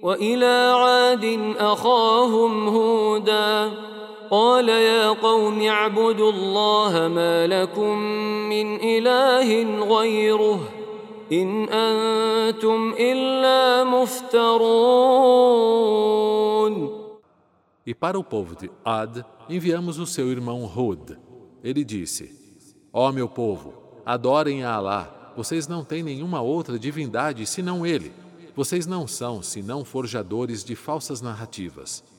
وإلى عاد أخاهم هودا قال يا قوم اعبدوا الله ما لكم من إله غيره إن أنتم إلا مفترون. E para o povo de Ad, enviamos o seu irmão Hud. Ele disse: Ó meu povo, adorem a Alá, vocês não têm nenhuma outra divindade senão Ele. Vocês não são senão forjadores de falsas narrativas.